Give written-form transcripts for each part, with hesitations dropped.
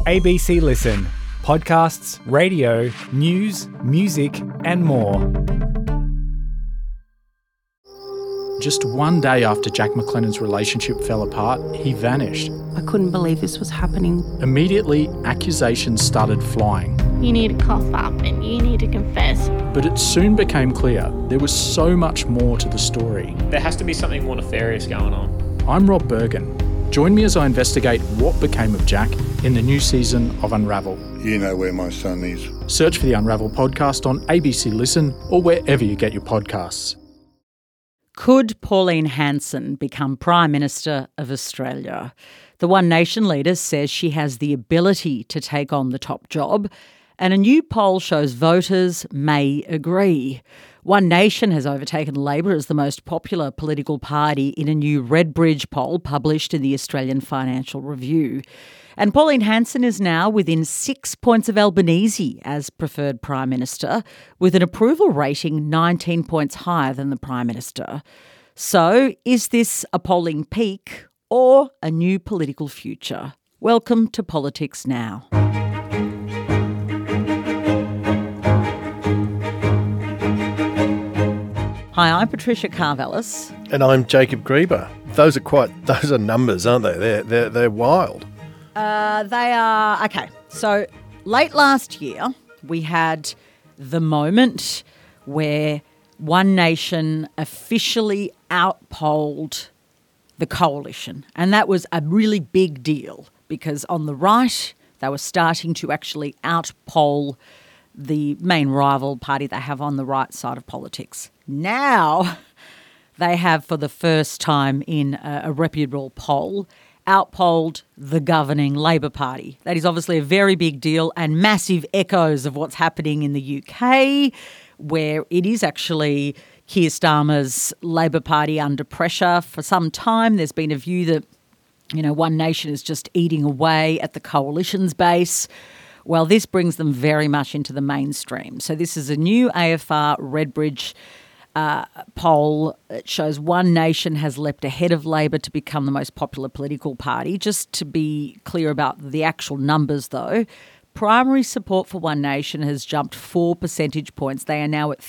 ABC Listen. Podcasts, radio, news, music and more. Just one day after Jack McLennan's relationship fell apart, he vanished. I couldn't believe this was happening. Immediately, accusations started flying. You need to cough up and you need to confess. But it soon became clear there was so much more to the story. There has to be something more nefarious going on. I'm Rob Bergen. Join me as I investigate what became of Jack in the new season of Unravel. You know where my son is. Search for the Unravel podcast on ABC Listen or wherever you get your podcasts. Could Pauline Hanson become Prime Minister of Australia? The One Nation leader says she has the ability to take on the top job, and a new poll shows voters may agree. One Nation has overtaken Labor as the most popular political party in a new Redbridge poll published in the Australian Financial Review. And Pauline Hanson is now within 6 points of Albanese as preferred Prime Minister, with an approval rating 19 points higher than the Prime Minister. So, is this a polling peak or a new political future? Welcome to Politics Now. Hi, I'm Patricia Karvelis. And I'm Jacob Grieber. Those are numbers, aren't they? They're wild. They are, okay. So late last year, we had the moment where One Nation officially outpolled the Coalition. And that was a really big deal because on the right, they were starting to actually outpoll the main rival party they have on the right side of politics. Now they have, for the first time in a reputable poll, outpolled the governing Labor Party. That is obviously a very big deal and massive echoes of what's happening in the UK, where it is actually Keir Starmer's Labor Party under pressure for some time. There's been a view that, One Nation is just eating away at the Coalition's base. Well, this brings them very much into the mainstream. So this is a new AFR Redbridge poll. It shows One Nation has leapt ahead of Labor to become the most popular political party. Just to be clear about the actual numbers, though, primary support for One Nation has jumped 4 percentage points. They are now at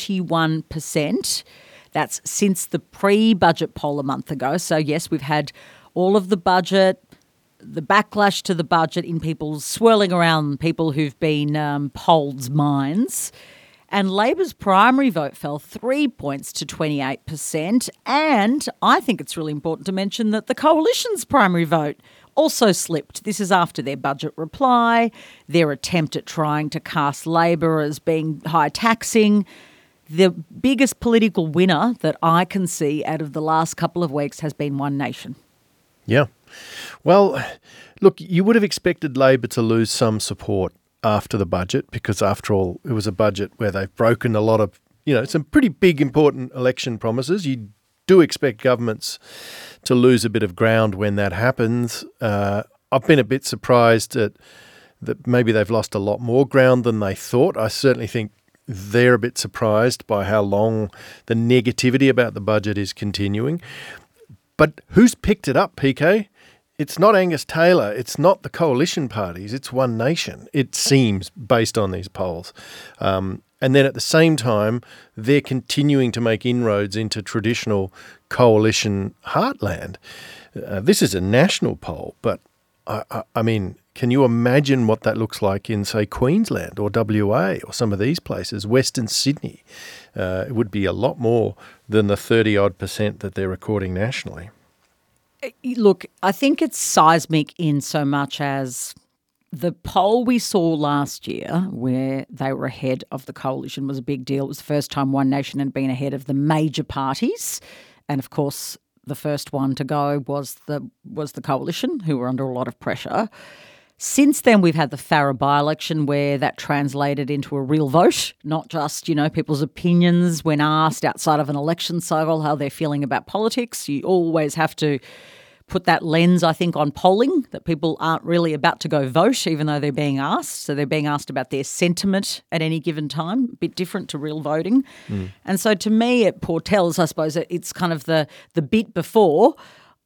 31%. That's since the pre-budget poll a month ago. So, yes, we've had all of the budget, the backlash to the budget in people swirling around people who've been polled's minds. And Labor's primary vote fell 3 points to 28%. And I think it's really important to mention that the Coalition's primary vote also slipped. This is after their budget reply, their attempt at trying to cast Labor as being high taxing. The biggest political winner that I can see out of the last couple of weeks has been One Nation. Yeah. Well, look, you would have expected Labor to lose some support after the budget because, after all, it was a budget where they've broken a lot of, some pretty big, important election promises. You do expect governments to lose a bit of ground when that happens. I've been a bit surprised that maybe they've lost a lot more ground than they thought. I certainly think they're a bit surprised by how long the negativity about the budget is continuing. But who's picked it up, PK? It's not Angus Taylor. It's not the Coalition parties. It's One Nation, it seems, based on these polls. And then at the same time, they're continuing to make inroads into traditional Coalition heartland. This is a national poll, but I mean, can you imagine what that looks like in, say, Queensland or WA or some of these places, Western Sydney? It would be a lot more than the 30-odd% that they're recording nationally. Look, I think it's seismic in so much as the poll we saw last year where they were ahead of the Coalition was a big deal. It was the first time One Nation had been ahead of the major parties. And, of course, the first one to go was the Coalition, who were under a lot of pressure. Since then, we've had the Farrer by-election where that translated into a real vote, not just, people's opinions when asked outside of an election cycle, how they're feeling about politics. You always have to put that lens, I think, on polling, that people aren't really about to go vote, even though they're being asked. So they're being asked about their sentiment at any given time, a bit different to real voting. And so to me, it foretells, I suppose, it's kind of the bit before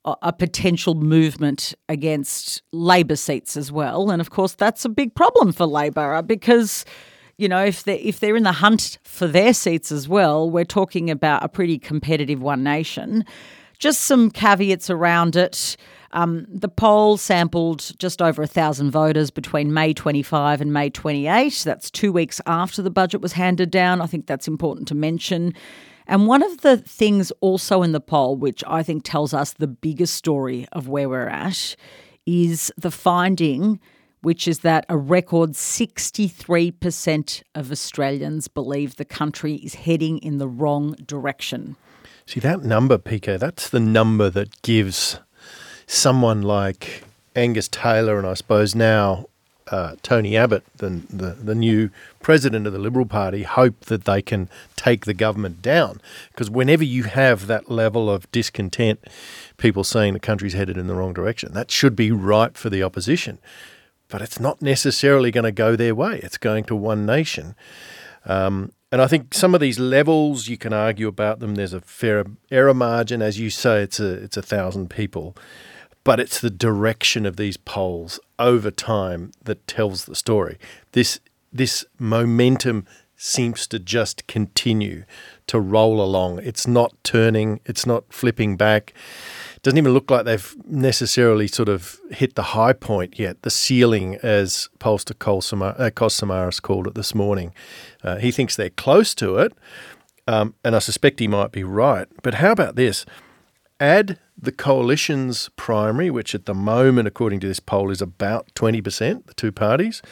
a potential movement against Labor seats as well. And of course, that's a big problem for Labor because, you know, if they're in the hunt for their seats as well, we're talking about a pretty competitive One Nation. Just some caveats around it. The poll sampled just over 1,000 voters between May 25 and May 28. That's 2 weeks after the budget was handed down. I think that's important to mention. And one of the things also in the poll, which I think tells us the biggest story of where we're at, is the finding, which is that a record 63% of Australians believe the country is heading in the wrong direction. See, that number, PK, that's the number that gives someone like Angus Taylor and I suppose now Tony Abbott, the new president of the Liberal Party, hope that they can take the government down. Because whenever you have that level of discontent, people saying the country's headed in the wrong direction, that should be right for the opposition. But it's not necessarily going to go their way. It's going to One Nation. And I think some of these levels, you can argue about them. There's a fair error margin. As you say, it's 1,000 people. But it's the direction of these polls over time that tells the story. This momentum seems to just continue to roll along. It's not turning. It's not flipping back. It doesn't even look like they've necessarily sort of hit the high point yet, the ceiling, as pollster Kos Samaras called it this morning. He thinks they're close to it, and I suspect he might be right. But how about this? Add the coalition's primary, which at the moment, according to this poll, is about 20%, the two parties.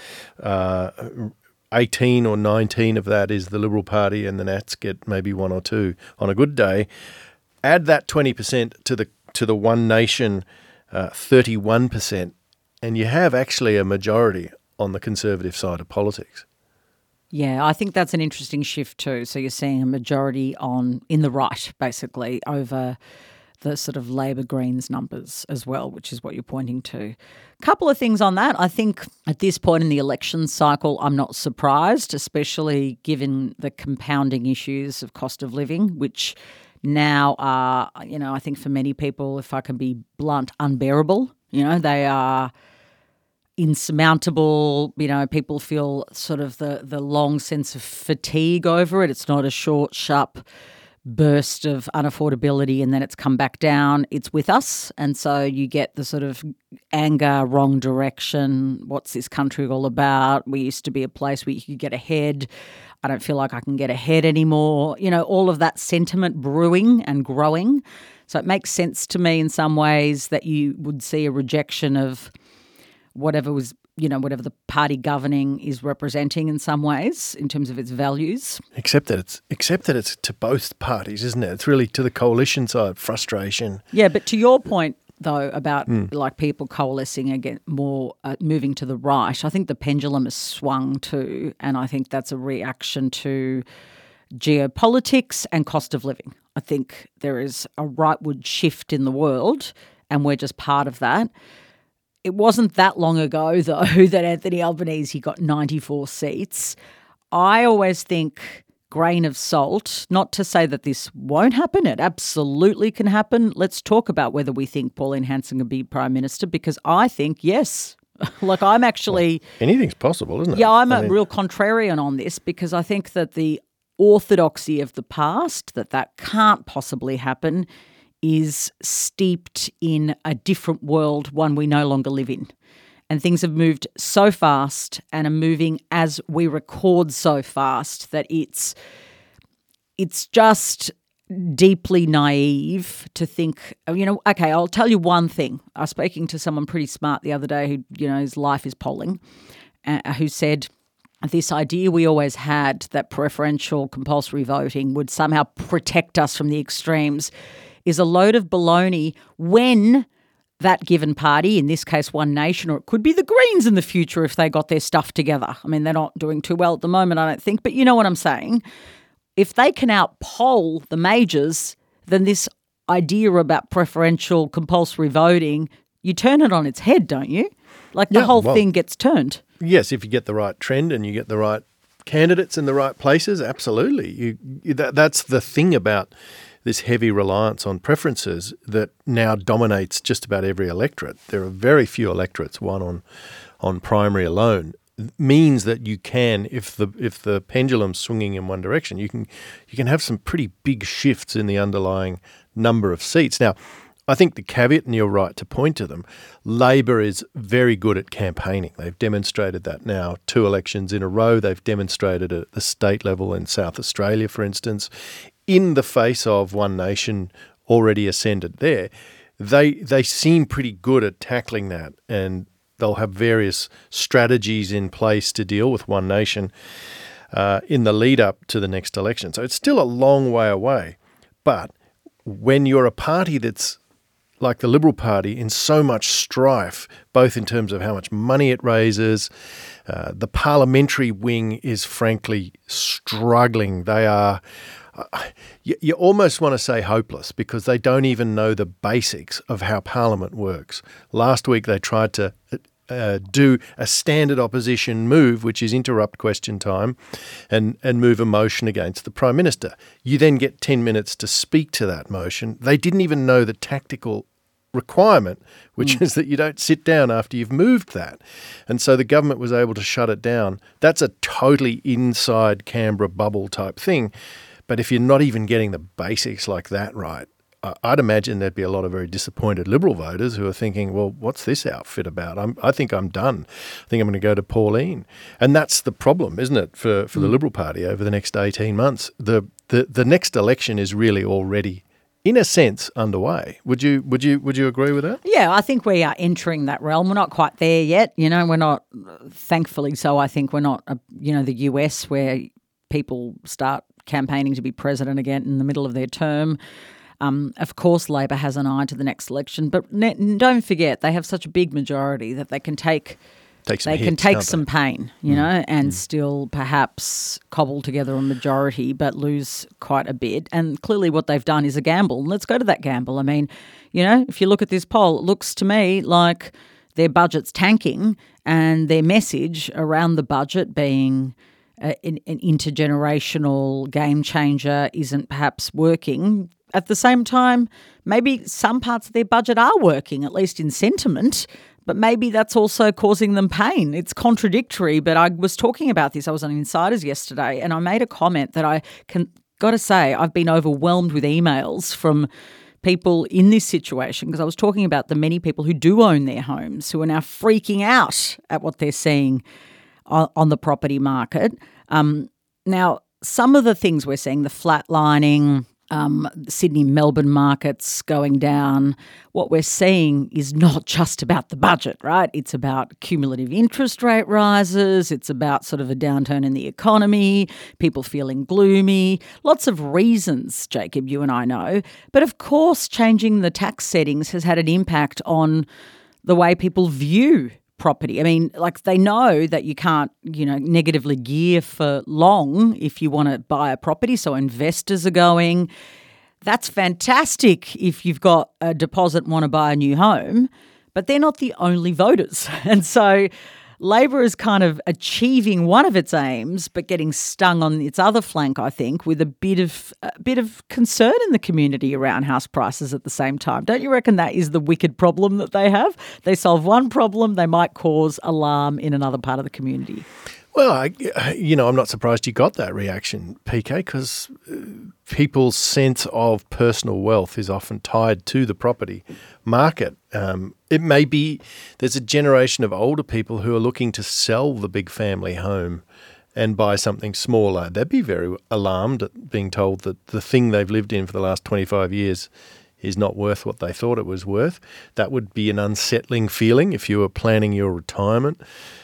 18 or 19 of that is the Liberal Party, and the Nats get maybe 1 or 2 on a good day. Add that 20% to the One Nation 31%, and you have actually a majority on the Conservative side of politics. Yeah, I think that's an interesting shift too. So you're seeing a majority in the right, basically, over the sort of Labor Greens numbers as well, which is what you're pointing to. A couple of things on that. I think at this point in the election cycle, I'm not surprised, especially given the compounding issues of cost of living, which now are, you know, I think for many people, if I can be blunt, unbearable. You know, they are insurmountable. You know, people feel sort of the long sense of fatigue over it. It's not a short, sharp burst of unaffordability and then it's come back down. It's with us. And so you get the sort of anger, wrong direction. What's this country all about? We used to be a place where you could get ahead. I don't feel like I can get ahead anymore. You know, all of that sentiment brewing and growing. So it makes sense to me in some ways that you would see a rejection of whatever the party governing is representing in some ways in terms of its values. Except that it's to both parties, isn't it? It's really to the coalition side, frustration. Yeah, but to your point, though, about like people coalescing again, more moving to the right, I think the pendulum has swung too, and I think that's a reaction to geopolitics and cost of living. I think there is a rightward shift in the world, and we're just part of that. It wasn't that long ago, though, that Anthony Albanese got 94 seats. I always think, grain of salt, not to say that this won't happen. It absolutely can happen. Let's talk about whether we think Pauline Hanson can be Prime Minister, because I think yes. Like I'm actually... Well, anything's possible, isn't it? Yeah, I'm a real contrarian on this because I think that the orthodoxy of the past, that can't possibly happen, is steeped in a different world, one we no longer live in. And things have moved so fast and are moving as we record so fast that it's just deeply naive to think, you know, okay, I'll tell you one thing. I was speaking to someone pretty smart the other day who, you know, his life is polling, who said this idea we always had that preferential compulsory voting would somehow protect us from the extremes is a load of baloney when that given party, in this case One Nation, or it could be the Greens in the future if they got their stuff together. I mean, they're not doing too well at the moment, I don't think, but you know what I'm saying. If they can outpoll the majors, then this idea about preferential compulsory voting, you turn it on its head, don't you? Like the whole thing gets turned. Yes, if you get the right trend and you get the right candidates in the right places, absolutely. That's the thing about this heavy reliance on preferences that now dominates just about every electorate. There are very few electorates, one on primary alone, means that you can, if the pendulum's swinging in one direction, you can have some pretty big shifts in the underlying number of seats. Now, I think the caveat, and you're right to point to them, Labor is very good at campaigning. They've demonstrated that now 2 elections in a row. They've demonstrated it at the state level in South Australia, for instance, in the face of One Nation already ascended there. They seem pretty good at tackling that, and they'll have various strategies in place to deal with One Nation in the lead up to the next election. So it's still a long way away. But when you're a party that's like the Liberal Party, in so much strife, both in terms of how much money it raises, the parliamentary wing is frankly struggling. They are, you almost want to say hopeless, because they don't even know the basics of how Parliament works. Last week they tried to do a standard opposition move, which is interrupt question time and move a motion against the Prime Minister. You then get 10 minutes to speak to that motion. They didn't even know the tactical requirement, which is that you don't sit down after you've moved that. And so the government was able to shut it down. That's a totally inside Canberra bubble type thing. But if you're not even getting the basics like that right, I'd imagine there'd be a lot of very disappointed Liberal voters who are thinking, well, what's this outfit about? I think I'm done. I think I'm going to go to Pauline. And that's the problem, isn't it, for the Liberal Party over the next 18 months? The next election is really already, in a sense, underway. Would you agree with that? Yeah, I think we are entering that realm. We're not quite there yet. We're not, thankfully so, I think we're not, the US where people start campaigning to be president again in the middle of their term. Of course, Labor has an eye to the next election, but don't forget they have such a big majority that they can take some pain, and still perhaps cobble together a majority, but lose quite a bit. And clearly, what they've done is a gamble. Let's go to that gamble. I mean, if you look at this poll, it looks to me like their budget's tanking, and their message around the budget being an intergenerational game changer isn't perhaps working. At the same time, maybe some parts of their budget are working, at least in sentiment, but maybe that's also causing them pain. It's contradictory, but I was talking about this. I was on Insiders yesterday, and I made a comment that got to say, I've been overwhelmed with emails from people in this situation, because I was talking about the many people who do own their homes who are now freaking out at what they're seeing on the property market. Now, some of the things we're seeing, the flatlining, Sydney, Melbourne markets going down, what we're seeing is not just about the budget, right? It's about cumulative interest rate rises. It's about sort of a downturn in the economy, people feeling gloomy, lots of reasons, Jacob, you and I know. But of course, changing the tax settings has had an impact on the way people view property. I mean, like, they know that you can't, negatively gear for long if you want to buy a property. So investors are going, that's fantastic if you've got a deposit and want to buy a new home, but they're not the only voters. And so Labor is kind of achieving one of its aims, but getting stung on its other flank, I think, with a bit of concern in the community around house prices at the same time. Don't you reckon that is the wicked problem that they have? They solve one problem, they might cause alarm in another part of the community. Well, I'm not surprised you got that reaction, PK, because people's sense of personal wealth is often tied to the property market. It may be there's a generation of older people who are looking to sell the big family home and buy something smaller. They'd be very alarmed at being told that the thing they've lived in for the last 25 years is not worth what they thought it was worth. That would be an unsettling feeling if you were planning your retirement.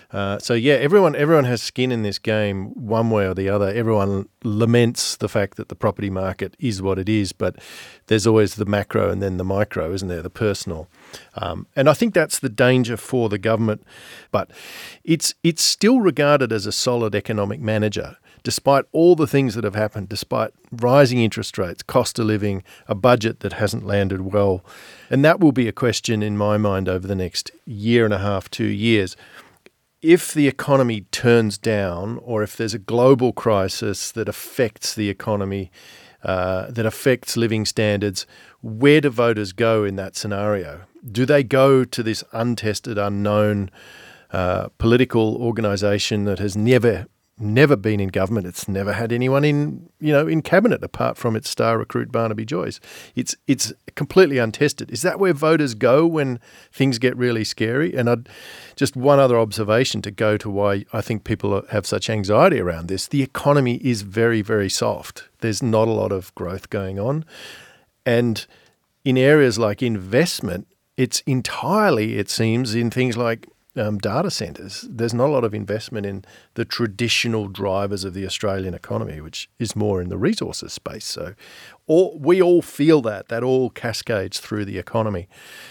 Everyone has skin in this game one way or the other. Everyone laments the fact that the property market is what it is, but there's always the macro and then the micro, isn't there, the personal. And I think that's the danger for the government. But it's still regarded as a solid economic manager, despite all the things that have happened, despite rising interest rates, cost of living, a budget that hasn't landed well. And that will be a question in my mind over the next year and a half, 2 years. If the economy turns down, or if there's a global crisis that affects the economy that affects living standards, where do voters go in that scenario? Do they go to this untested, unknown political organisation that has never been in government? It's never had anyone in cabinet apart from its star recruit Barnaby Joyce. It's completely untested. Is that where voters go when things get really scary? And just one other observation to go to why I think people have such anxiety around this. The economy is very, very soft. There's not a lot of growth going on. And in areas like investment, it's entirely, it seems, in things like data centres. There's not a lot of investment in the traditional drivers of the Australian economy, which is more in the resources space. So we all feel that all cascades through the economy.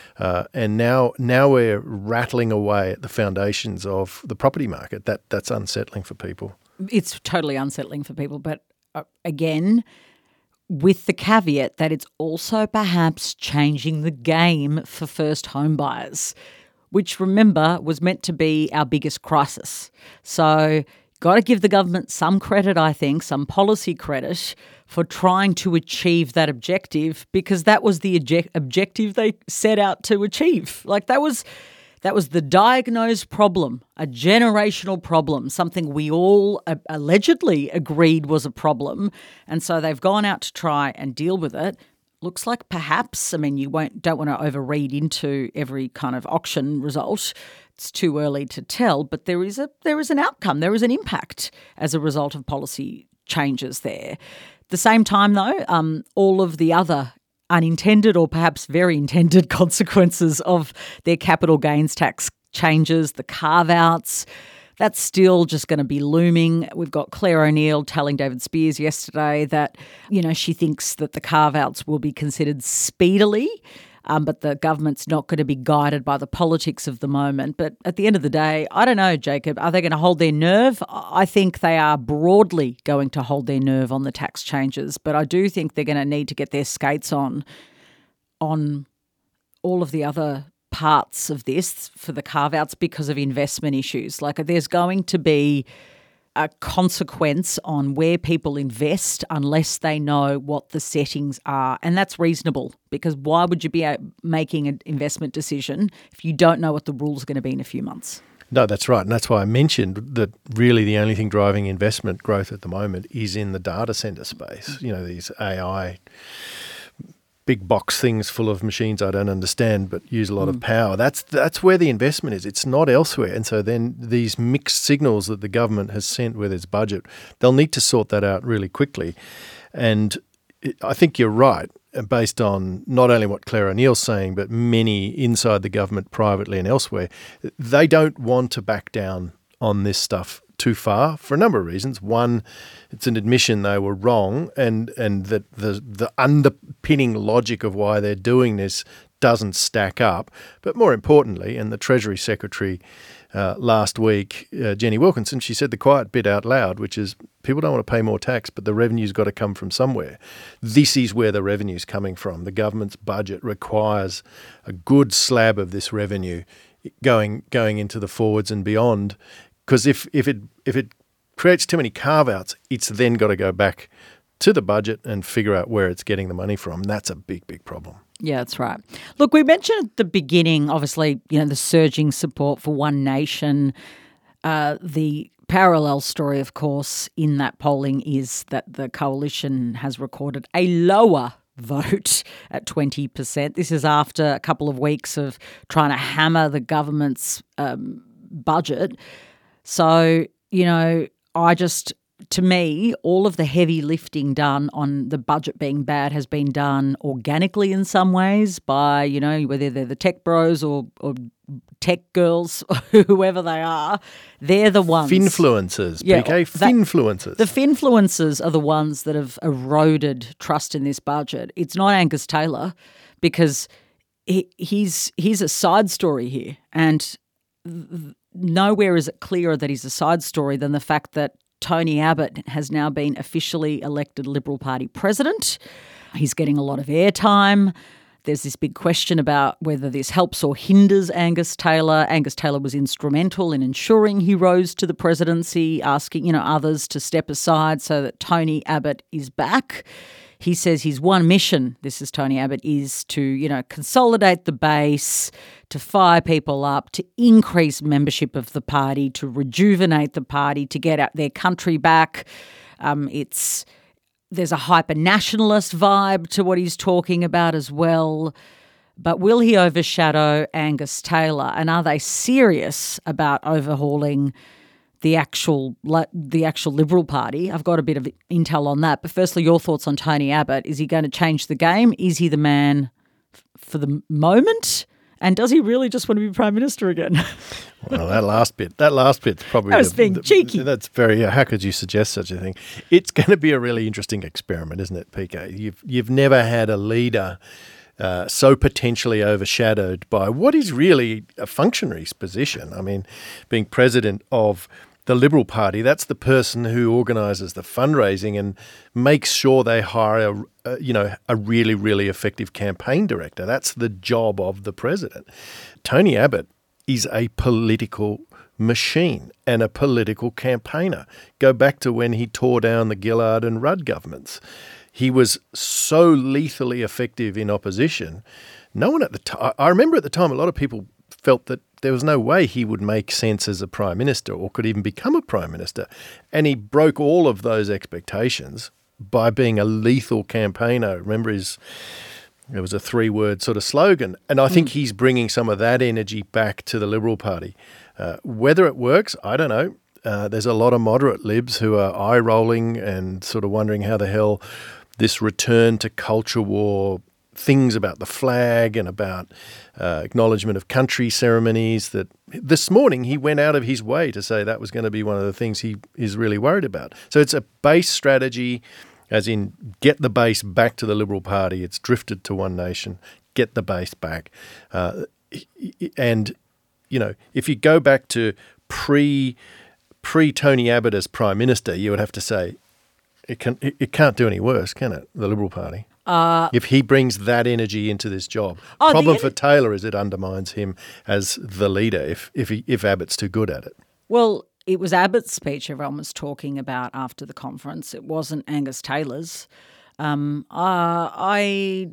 And now we're rattling away at the foundations of the property market. That's unsettling for people. It's totally unsettling for people. But again, with the caveat that it's also perhaps changing the game for first home buyers, which, remember, was meant to be our biggest crisis. So got to give the government some credit, I think, some policy credit for trying to achieve that objective, because that was the objective they set out to achieve. Like that was the diagnosed problem, a generational problem, something we all allegedly agreed was a problem. And so they've gone out to try and deal with it. Looks like perhaps, I mean, don't want to overread into every kind of auction result. It's too early to tell, but there is an outcome, there is an impact as a result of policy changes there. At the same time, though, all of the other unintended or perhaps very intended consequences of their capital gains tax changes, the carve-outs, that's still just going to be looming. We've got Claire O'Neill telling David Spears yesterday that, she thinks that the carve-outs will be considered speedily, but the government's not going to be guided by the politics of the moment. But at the end of the day, I don't know, Jacob, are they going to hold their nerve? I think they are broadly going to hold their nerve on the tax changes, but I do think they're going to need to get their skates on all of the other parts of this for the carve-outs because of investment issues. Like there's going to be a consequence on where people invest unless they know what the settings are. And that's reasonable, because why would you be making an investment decision if you don't know what the rules are going to be in a few months? No, that's right. And that's why I mentioned that really the only thing driving investment growth at the moment is in the data centre space. These AI big box things full of machines I don't understand but use a lot of power. That's where the investment is. It's not elsewhere. And so then these mixed signals that the government has sent with its budget, they'll need to sort that out really quickly. And I think you're right, based on not only what Claire O'Neill's saying, but many inside the government, privately and elsewhere. They don't want to back down on this stuff too far for a number of reasons. One, it's an admission they were wrong, and that the underpinning logic of why they're doing this doesn't stack up. But more importantly, and the Treasury Secretary last week, Jenny Wilkinson, she said the quiet bit out loud, which is people don't want to pay more tax, but the revenue's got to come from somewhere. This is where the revenue's coming from. The government's budget requires a good slab of this revenue going into the forwards and beyond. Because if it creates too many carve-outs, it's then got to go back to the budget and figure out where it's getting the money from. That's a big, big problem. Yeah, that's right. Look, we mentioned at the beginning, obviously, the surging support for One Nation. The parallel story, of course, in that polling is that the coalition has recorded a lower vote at 20%. This is after a couple of weeks of trying to hammer the government's budget. So, to me, all of the heavy lifting done on the budget being bad has been done organically in some ways by, whether they're the tech bros or tech girls, whoever they are, they're the ones. Finfluencers, PK, finfluencers. The finfluencers are the ones that have eroded trust in this budget. It's not Angus Taylor, because he's a side story here, and nowhere is it clearer that he's a side story than the fact that Tony Abbott has now been officially elected Liberal Party president. He's getting a lot of airtime. There's this big question about whether this helps or hinders Angus Taylor. Angus Taylor was instrumental in ensuring he rose to the presidency, asking, others to step aside so that Tony Abbott is back. he says his one mission, this is Tony Abbott, is to, consolidate the base, to fire people up, to increase membership of the party, to rejuvenate the party, to get their country back. There's a hyper-nationalist vibe to what he's talking about as well. But will he overshadow Angus Taylor? And are they serious about overhauling the actual Liberal Party? I've got a bit of intel on that. But firstly, your thoughts on Tony Abbott. Is he going to change the game? Is he the man for the moment? And does he really just want to be Prime Minister again? Well, that last bit's probably... That was being cheeky. That's very... how could you suggest such a thing? It's going to be a really interesting experiment, isn't it, PK? You've never had a leader so potentially overshadowed by what is really a functionary's position. I mean, being president of the Liberal Party, that's the person who organises the fundraising and makes sure they hire a really, really effective campaign director. That's the job of the president. Tony Abbott is a political machine and a political campaigner. Go back to when he tore down the Gillard and Rudd governments. He was so lethally effective in opposition. No one at the time, I remember at the time, a lot of people felt that there was no way he would make sense as a prime minister or could even become a prime minister. And he broke all of those expectations by being a lethal campaigner. Remember it was a 3-word sort of slogan. And I think he's bringing some of that energy back to the Liberal Party. Whether it works, I don't know. There's a lot of moderate libs who are eye-rolling and sort of wondering how the hell this return to culture war, things about the flag and about acknowledgement of country ceremonies, that this morning he went out of his way to say that was going to be one of the things he is really worried about. So it's a base strategy, as in get the base back to the Liberal Party. It's drifted to One Nation, get the base back. And, if you go back to pre-Tony Abbott as Prime Minister, you would have to say it can't do any worse, can it, the Liberal Party? If he brings that energy into this job. Problem for Taylor is it undermines him as the leader if Abbott's too good at it. Well, it was Abbott's speech everyone was talking about after the conference. It wasn't Angus Taylor's. I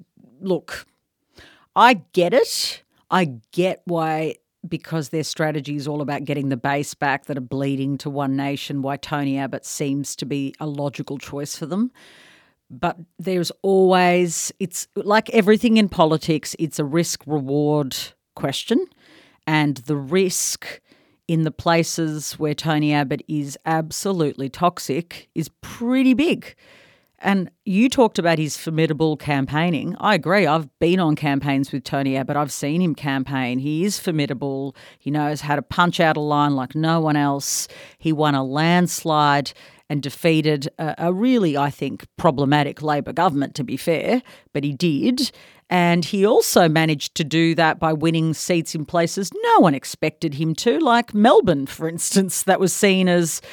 get it. I get why, because their strategy is all about getting the base back that are bleeding to One Nation, why Tony Abbott seems to be a logical choice for them. But there's always, it's like everything in politics, it's a risk-reward question. And the risk in the places where Tony Abbott is absolutely toxic is pretty big. And you talked about his formidable campaigning. I agree. I've been on campaigns with Tony Abbott. I've seen him campaign. He is formidable. He knows how to punch out a line like no one else. He won a landslide and defeated a really, I think, problematic Labor government, to be fair, but he did. And he also managed to do that by winning seats in places no one expected him to, like Melbourne, for instance, that was seen as,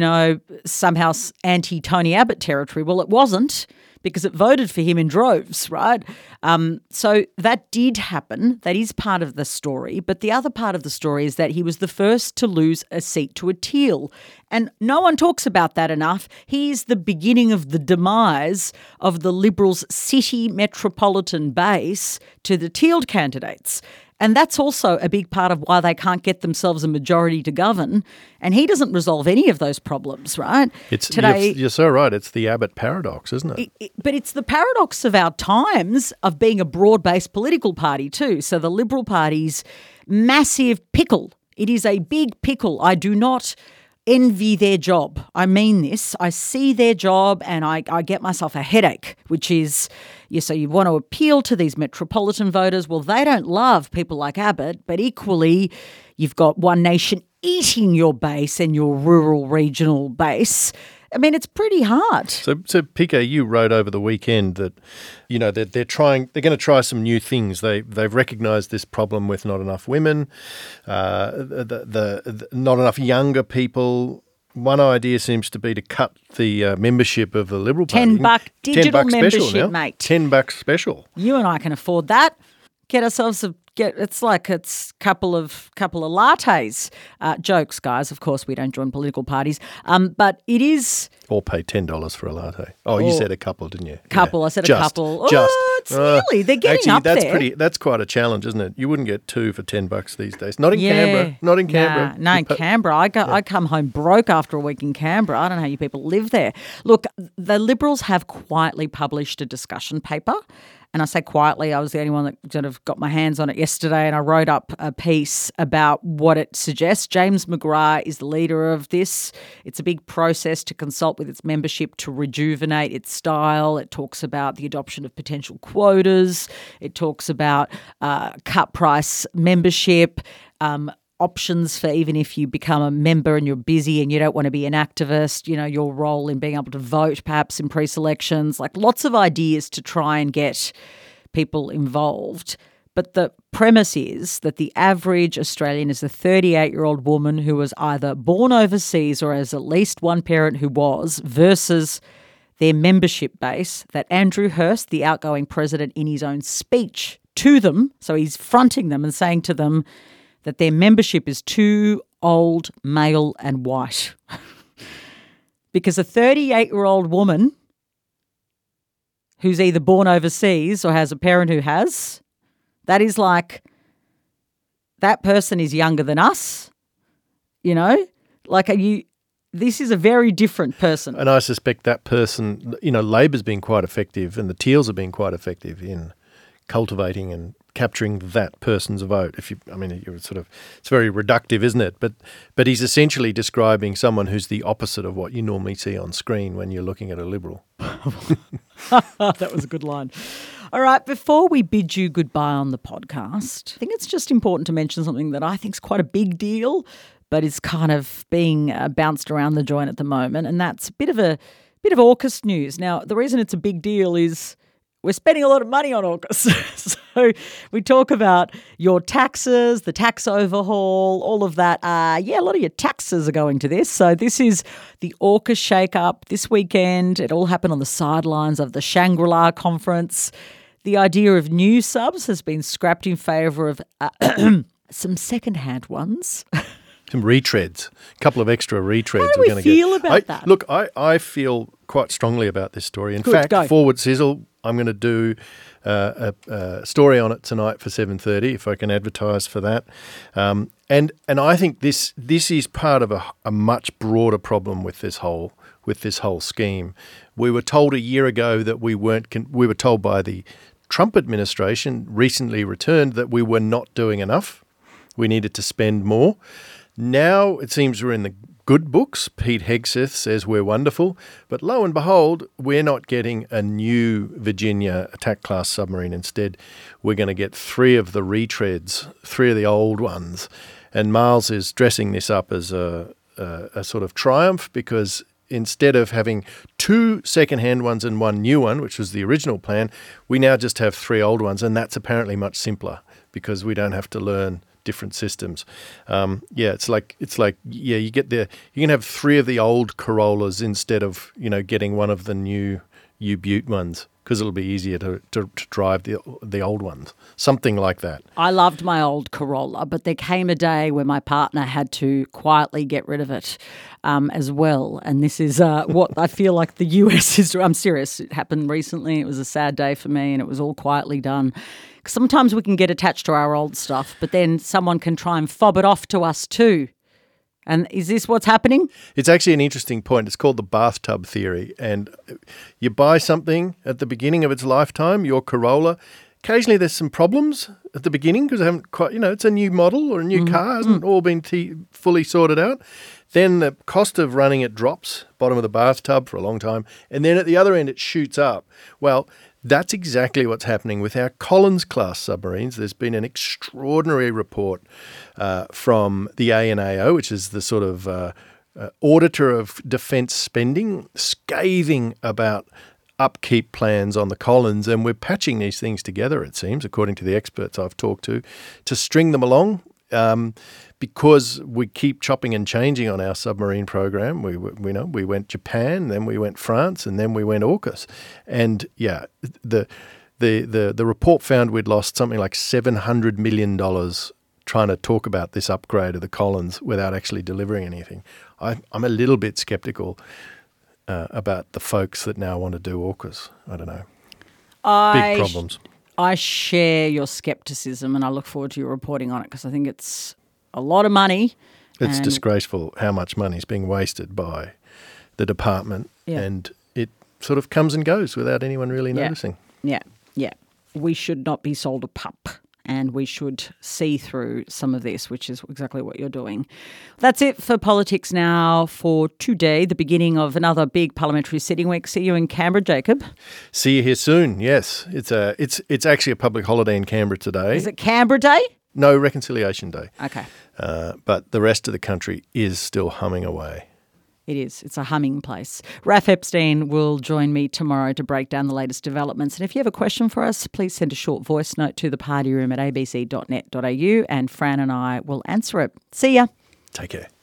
somehow anti-Tony Abbott territory. Well, it wasn't, because it voted for him in droves, right? So that did happen. That is part of the story. But the other part of the story is that he was the first to lose a seat to a Teal. And no one talks about that enough. He's the beginning of the demise of the Liberals' city metropolitan base to the Teal candidates. And that's also a big part of why they can't get themselves a majority to govern. And he doesn't resolve any of those problems, right? You're so right. It's the Abbott paradox, isn't it? But it's the paradox of our times of being a broad-based political party too. So the Liberal Party's massive pickle. It is a big pickle. I do not envy their job. I mean this. I see their job and I get myself a headache, which is, so you want to appeal to these metropolitan voters. Well, they don't love people like Abbott, but equally you've got One Nation eating your base and your rural regional base. I mean, it's pretty hard. So PK, you wrote over the weekend that, they're going to try some new things. They've recognised this problem with not enough women, the not enough younger people. One idea seems to be to cut the membership of the Liberal Party. $10 digital $10 membership, special, mate. $10 special. You and I can afford that. get ourselves it's a couple of lattes. Jokes, guys. Of course, we don't join political parties. But it is. Or pay $10 for a latte. Oh, you said a couple, didn't you? Couple. Yeah. I said a couple. Just. It's nearly. They're getting up there. That's quite a challenge, isn't it? You wouldn't get two for $10 these days. Not in Canberra. Not in Canberra. No, in Canberra. I come home broke after a week in Canberra. I don't know how you people live there. Look, the Liberals have quietly published a discussion paper. And I say quietly, I was the only one that sort of got my hands on it yesterday, and I wrote up a piece about what it suggests. James McGrath is the leader of this. It's a big process to consult with its membership to rejuvenate its style. It talks about the adoption of potential quotas. It talks about cut price membership, options for even if you become a member and you're busy and you don't want to be an activist, your role in being able to vote perhaps in pre-selections, like lots of ideas to try and get people involved. But the premise is that the average Australian is a 38-year-old woman who was either born overseas or has at least one parent who was, versus their membership base that Andrew Hirst, the outgoing president, in his own speech to them, so he's fronting them and saying to them, that their membership is too old, male and white. Because a 38-year-old woman who's either born overseas or has a parent who has, that is like, that person is younger than us, this is a very different person. And I suspect that person, Labor's been quite effective and the Teals have been quite effective in cultivating and capturing that person's vote. It's very reductive, isn't it? But he's essentially describing someone who's the opposite of what you normally see on screen when you're looking at a Liberal. That was a good line. All right, before we bid you goodbye on the podcast, I think it's just important to mention something that I think is quite a big deal, but is kind of being bounced around the joint at the moment, and that's a bit of AUKUS news. Now, the reason it's a big deal is we're spending a lot of money on AUKUS. So we talk about your taxes, the tax overhaul, all of that. A lot of your taxes are going to this. So this is the AUKUS shake-up this weekend. It all happened on the sidelines of the Shangri-La conference. The idea of new subs has been scrapped in favour of some second-hand ones. Some retreads, a couple of extra retreads. How do we feel about that? Look, I feel quite strongly about this story. In fact, Forward Sizzle, I'm going to do a story on it tonight for 7:30 if I can advertise for that. And I think this is part of a much broader problem with this whole scheme. We were told a year ago that we were told by the Trump administration, recently returned, that we were not doing enough. We needed to spend more. Now it seems we're in the good books. Pete Hegseth says we're wonderful. But lo and behold, we're not getting a new Virginia attack class submarine. Instead, we're going to get 3 of the retreads, 3 of the old ones. And Miles is dressing this up as a sort of triumph, because instead of having 2 second-hand ones and 1 new one, which was the original plan, we now just have 3 old ones. And that's apparently much simpler because we don't have to learn different systems. You can have 3 of the old Corollas instead of getting one of the new U-Butte ones, because it'll be easier to drive the old ones. Something like that. I loved my old Corolla, but there came a day where my partner had to quietly get rid of it as well. And this is what I feel like the US is. I'm serious. It happened recently. It was a sad day for me, and it was all quietly done. Sometimes we can get attached to our old stuff, but then someone can try and fob it off to us too. And is this what's happening? It's actually an interesting point. It's called the bathtub theory. And you buy something at the beginning of its lifetime, your Corolla. Occasionally there's some problems at the beginning because I haven't quite, it's a new model or a new car, hasn't all been fully sorted out. Then the cost of running it drops, bottom of the bathtub for a long time. And then at the other end it shoots up. Well, that's exactly what's happening with our Collins-class submarines. There's been an extraordinary report from the ANAO, which is the sort of auditor of defence spending, scathing about upkeep plans on the Collins, and we're patching these things together, it seems, according to the experts I've talked to string them along. Because we keep chopping and changing on our submarine program. We went Japan, then we went France, and then we went AUKUS. And the The report found we'd lost something like $700 million trying to talk about this upgrade of the Collins without actually delivering anything. I'm a little bit sceptical about the folks that now want to do AUKUS. I don't know. Big problems. I share your scepticism, and I look forward to your reporting on it because I think it's a lot of money. It's disgraceful how much money is being wasted by the department, and it sort of comes and goes without anyone really noticing. Yeah. We should not be sold a pup, and we should see through some of this, which is exactly what you're doing. That's it for Politics Now for today, the beginning of another big parliamentary sitting week. See you in Canberra, Jacob. See you here soon. Yes, it's actually a public holiday in Canberra today. Is it Canberra Day? No, Reconciliation Day. Okay. But the rest of the country is still humming away. It is. It's a humming place. Raph Epstein will join me tomorrow to break down the latest developments. And if you have a question for us, please send a short voice note to thepartyroom@abc.net.au and Fran and I will answer it. See ya. Take care.